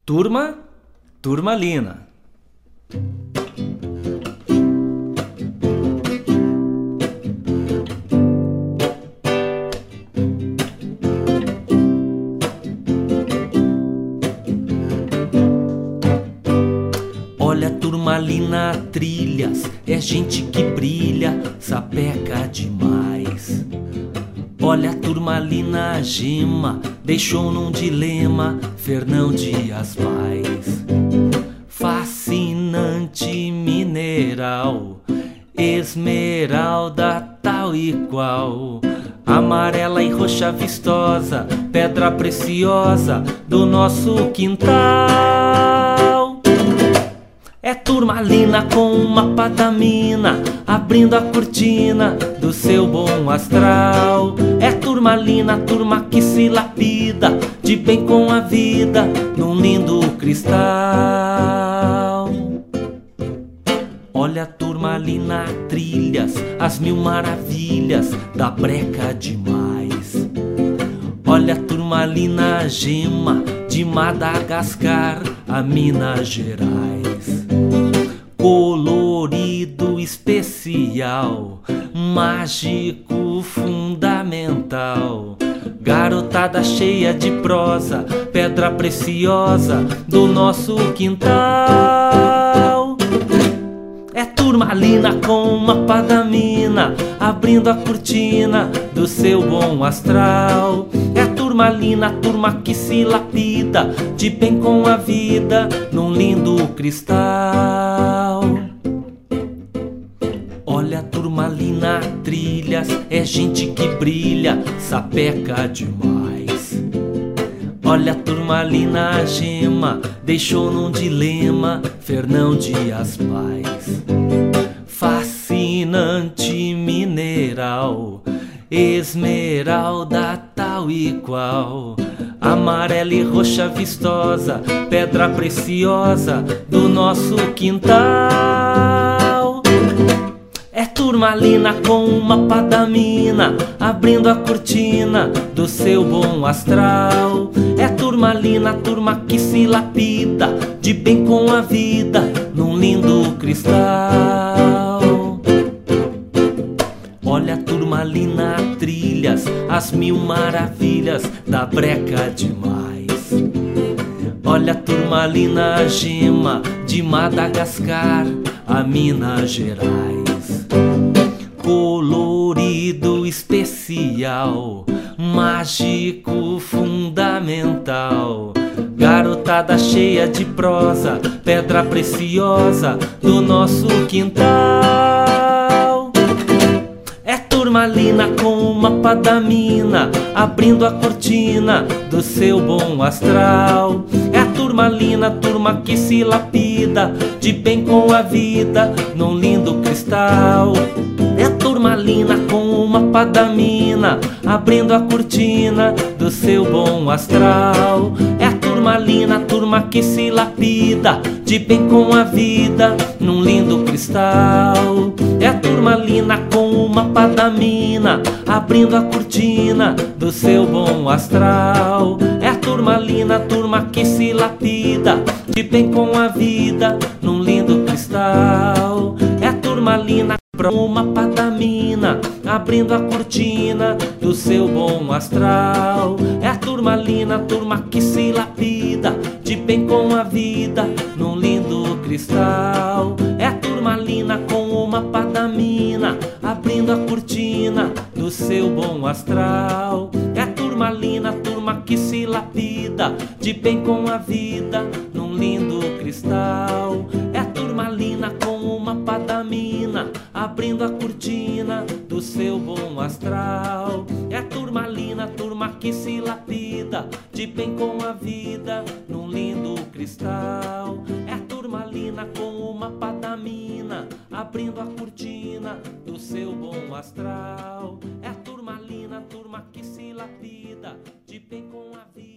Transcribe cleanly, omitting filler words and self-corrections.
Turmalina. Olha, Turmalina Trilhas, é gente que brilha, sapeca demais. Olha, Turmalina Gema, deixou num dilema Fernão Dias Paz. Fascinante mineral, esmeralda tal e qual, amarela e roxa vistosa, pedra preciosa do nosso quintal. É Turmalina com um mapa da mina, abrindo a cortina do seu bom astral. É Turmalina, turma que se lapida de bem com a vida num lindo cristal. Olha, Turmalina Trilhas, as mil maravilhas da breca demais. Olha, Turmalina Gema, de Madagascar a Minas Gerais. Colorido especial, mágico fundamental, garotada cheia de prosa, pedra preciosa do nosso quintal. É Turmalina com um mapa da mina, abrindo a cortina do seu bom astral. É Turmalina, turma que se lapida de bem com a vida num lindo cristal. Olha, Turmalina Trilhas, é gente que brilha, sapeca demais. Olha, Turmalina Gema, deixou num dilema Fernão Dias Paz. Fascinante mineral, esmeralda tal e qual, amarela e roxa vistosa, pedra preciosa do nosso quintal. É Turmalina com um mapa da mina, abrindo a cortina do seu bom astral. É Turmalina, turma que se lapida de bem com a vida num lindo cristal. Olha, Turmalina Trilhas, as mil maravilhas da breca demais. Olha, Turmalina Gema, de Madagascar a Minas Gerais. Colorido especial, mágico fundamental, garotada cheia de prosa, pedra preciosa do nosso quintal. É Turmalina com o mapa da mina, abrindo a cortina do seu bom astral. É a Turmalina, turma que se lapida de bem com a vida num lindo cristal. É a Turmalina com o mapa da mina, abrindo a cortina do seu bom astral. É a Turmalina, turma que se lapida de bem com a vida num lindo cristal. É a Turmalina com o mapa da mina, abrindo a cortina do seu bom astral. É a Turmalina, turma que se lapida de bem com a vida num lindo cristal. É a Turmalina com o mapa da mina, abrindo a cortina do seu bom astral. É a Turmalina, turma que se lapida de bem com a vida num lindo cristal. É a Turmalina com o mapa da mina, abrindo a cortina do seu bom astral. É a Turmalina, turma que se lapida de bem com a vida num lindo cristal. É a Turmalina com o mapa da mina, abrindo a cortina do seu bom astral. É a Turmalina, turma que se lapida de bem com a vida num lindo cristal. É a Turmalina com o mapa da mina, abrindo a cortina do seu bom astral. É a Turmalina, turma que se lapida de bem com a vida.